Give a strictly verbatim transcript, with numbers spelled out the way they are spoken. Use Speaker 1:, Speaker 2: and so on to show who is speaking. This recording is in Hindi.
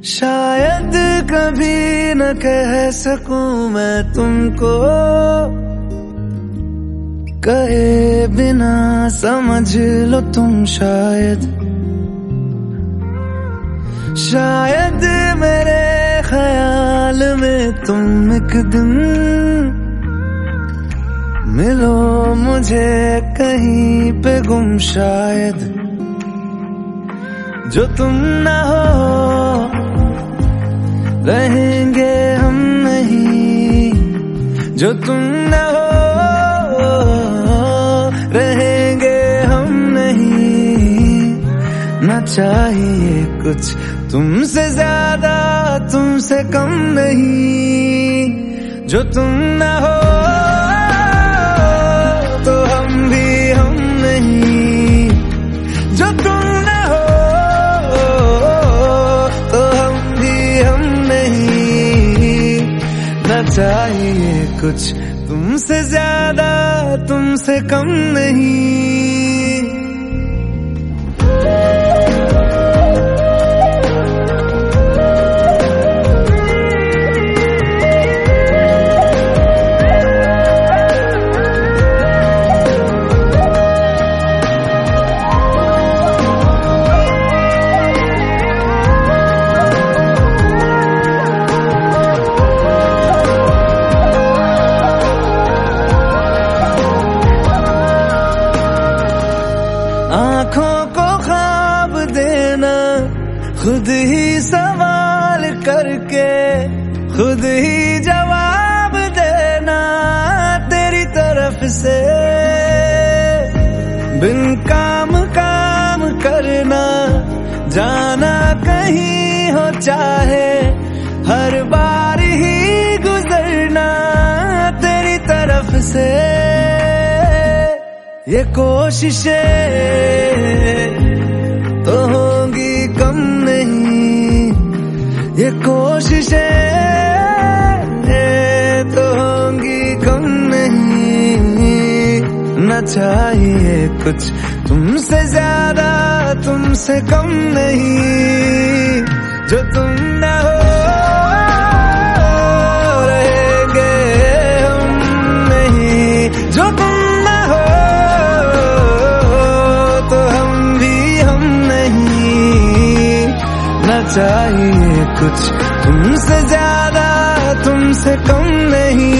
Speaker 1: शायद कभी न कह सकूं मैं तुमको, कहे बिना समझ लो तुम शायद। शायद मेरे ख्याल में तुम एक दिन मिलो मुझे कहीं पे गुम शायद। जो तुम ना हो रहेंगे हम नहीं, जो तुम ना हो रहेंगे हम नहीं। ना चाहिए कुछ तुमसे ज्यादा तुमसे कम नहीं। जो तुम ना हो तो हम भी हम नहीं, जो तुम ना हो तो हम भी हम नहीं। ना चाहिए कुछ तुमसे ज्यादा तुमसे कम नहीं। आँखों को ख्वाब देना, खुद ही सवाल करके खुद ही जवाब देना तेरी तरफ से। बिन काम काम करना, जाना कहीं हो चाहे हर बार ही गुजरना तेरी तरफ से। ये कोशिशें तो होंगी कम नहीं, ये कोशिशें तो होंगी कम नहीं। न चाहिए कुछ तुमसे ज्यादा तुमसे कम नहीं। जो तुम ना हो रहेंगे हम नहीं, जो तुम चाहिए कुछ तुमसे ज्यादा तुमसे कम नहीं।